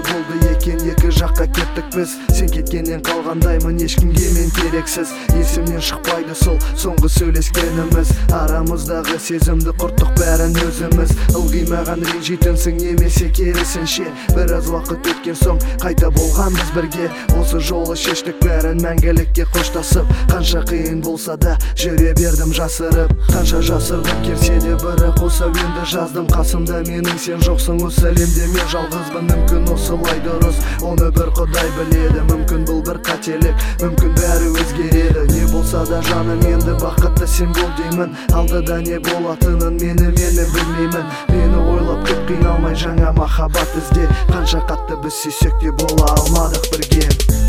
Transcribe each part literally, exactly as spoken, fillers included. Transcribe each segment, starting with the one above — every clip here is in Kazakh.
болды екен, екі жаққа кеттік біз. Сен кеткеннен қалғандаймын, ешкімге мен керексіз. Есімнен шықпайды сол соңғы сөйлескеніміз. Арамыздағы сезімді құрттық бәрін өзіміз. Ылғи маған ренжитінсің немесе керісінше. Біраз уақыт өткен соң қайта болғанбыз бірге. Осы жолы шештік бәрін мәңгілікке қоштасып. Қанша қиын болса да жүре бердім жасырып. Қанша жасырғым келсе де бірі қоса енді жаздым. Қасымда менің сен жоқсың осы әлемде, мен жалғызбын. Мүмкін осылай дұрыс, оны бір Құдай біледі. Мүмкін бұл бір қателік, мүмкін бәрі өзгереді. Не болса да жаным енді бақытты сен бол деймін. Алдыда не болатынын мені мені білмеймін. Мені ойлап көп қиналмай жаңа махаббат ізде. Қанша қатты біз сүйсек те бола алмадық бірге.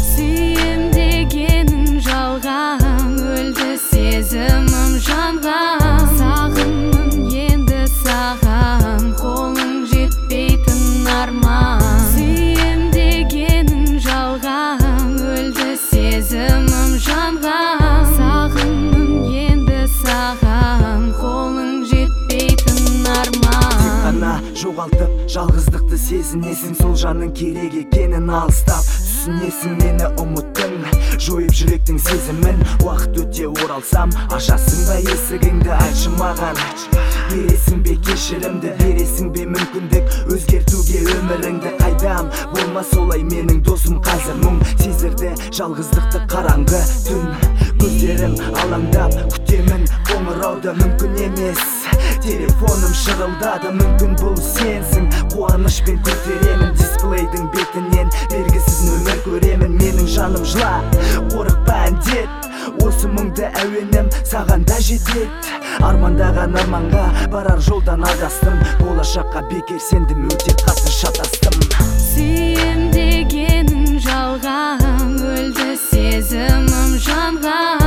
Сүйем дегенің жалған, өлді сезімім жанған. Сағынмын енді саған, қолың жетпейтін арман. Сүйем дегенің жалған, өлді сезімім жанған. Сағынмын енді саған, қолың жетпейтін арман. Тек қана жоғалтып жалғыздықты сезінесің, сол жанның керек екенін алыстап түсінесің. Мені ұмыттың, жойып жүректің сезімін. Уақыт өте оралсам, ашасың ба есігіңді, айтшы маған. Бересің бе кешірімді, бересің бе мүмкіндік өзгертуге өміріңді. Қайдам болма солай менің досым қазір мұң сезірді жалғыздықты қараңғы түн. Көздерім алаңдап күтемін қоңырауды, мүмкін емес телефоным шырылдады. Мүмкін бұл сенсің, қуанышпен көтеремін дисплейдің бетінен белгісіз нөмір көремін. Менің жаным жыла, қорықпа әндет, осы мұңды әуенім саған да жетет. Армандаған арманға барар жолдан адастым, болашаққа бекер сендім, өте қатты шатастым. Сүйем дегенің жалған, өлді сезімім жанған.